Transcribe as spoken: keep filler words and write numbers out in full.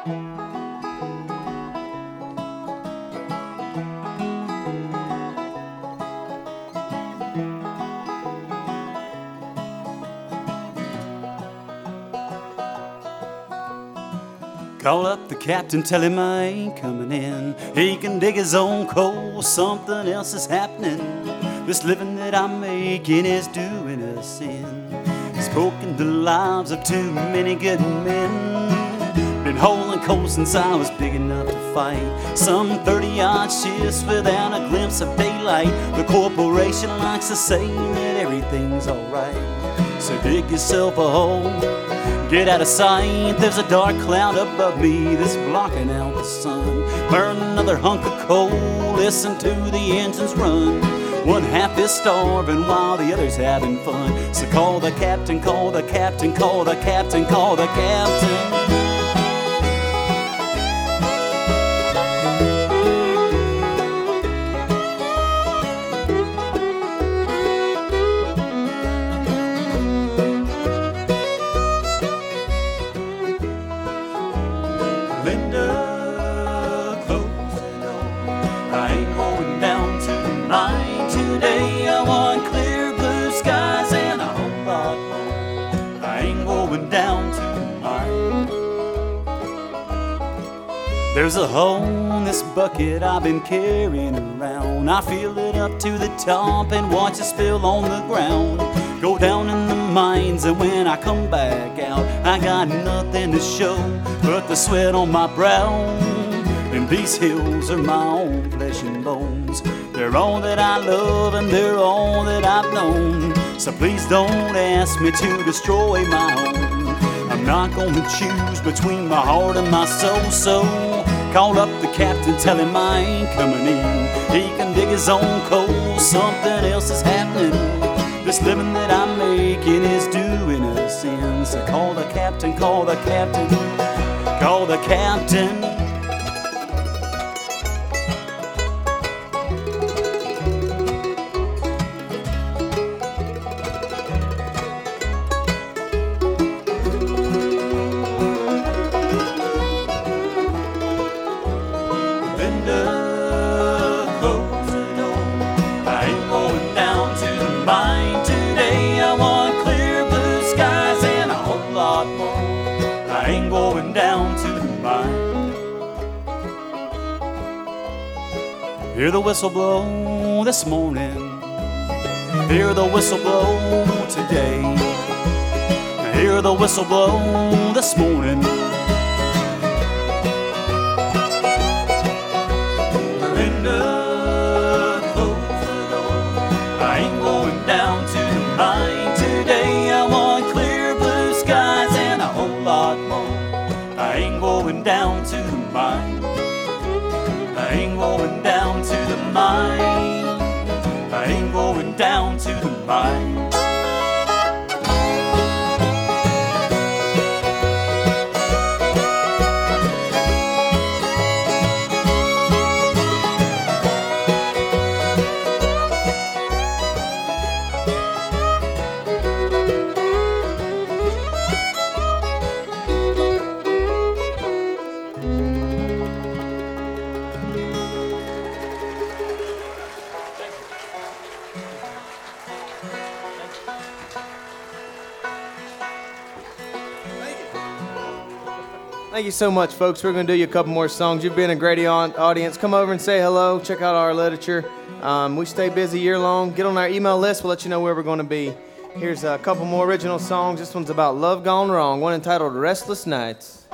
Call up the captain, tell him I ain't coming in. He can dig his own coal, something else is happening. This living that I'm making is doing a sin. It's broken the lives of too many good men. Been hauling coal since I was big enough to fight. Some thirty-odd shifts without a glimpse of daylight. The corporation likes to say that everything's alright. So dig yourself a hole, get out of sight. There's a dark cloud above me that's blocking out the sun. Burn another hunk of coal, listen to the engines run. One half is starving while the other's having fun. So call the captain, call the captain, call the captain, call the captain. Linda, close the door. I ain't going down to the mine today. I want clear blue skies and a whole lot more. I ain't going down to the mine. There's a hole in this bucket I've been carrying around. I fill it up to the top and watch it spill on the ground. Go down in the mines, and when I come back out, I got nothing to show but the sweat on my brow. And these hills are my own flesh and bones. They're all that I love and they're all that I've known. So please don't ask me to destroy my own. I'm not gonna choose between my heart and my soul. So call up the captain, tell him I ain't coming in. He can dig his own coal, something else is happening. This living that I'm making is doing a sin. So call the captain, call the captain, call the captain. Linda, close the door. I ain't going down to the mine today. I want clear blue skies and a whole lot more. I ain't going down to the mine. Hear the whistle blow this morning. Hear the whistle blow today. Hear the whistle blow this morning. Linda, close the door. I ain't going down to the mine today. I want clear blue skies and a whole lot more. I ain't going down to the mine. I ain't going down to the mine. I ain't going down to the mine. Thank you so much, folks. We're going to do you a couple more songs. You've been a great audience. Come over and say hello. Check out our literature. Um, we stay busy year long. Get on our email list. We'll let you know where we're going to be. Here's a couple more original songs. This one's about love gone wrong. One entitled Restless Nights.